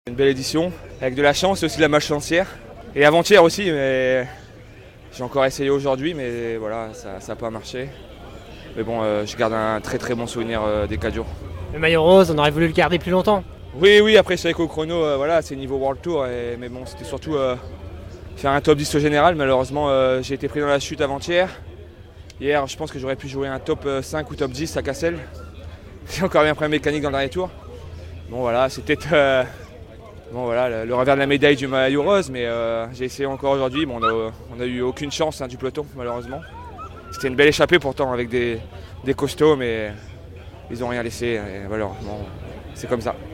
Une belle édition, avec de la chance et aussi de la malchancière. Et avant-hier aussi, mais j'ai encore essayé aujourd'hui, mais voilà, ça n'a pas marché. Mais bon, je garde un très très bon souvenir des 4 jours. Le maillot rose, on aurait voulu le garder plus longtemps. Oui, après je savais qu'au chrono, voilà, c'est niveau World Tour, mais bon, c'était surtout faire un top 10 au général. Malheureusement, j'ai été pris dans la chute avant-hier. Hier, je pense que j'aurais pu jouer un top 5 ou top 10 à Cassel. J'ai encore eu un problème mécanique dans le dernier tour. Bon voilà, c'était le revers de la médaille du maillot rose, mais j'ai essayé encore aujourd'hui. Bon, on n'a eu aucune chance du peloton, malheureusement. C'était une belle échappée pourtant avec des costauds, mais ils n'ont rien laissé. Et malheureusement, c'est comme ça.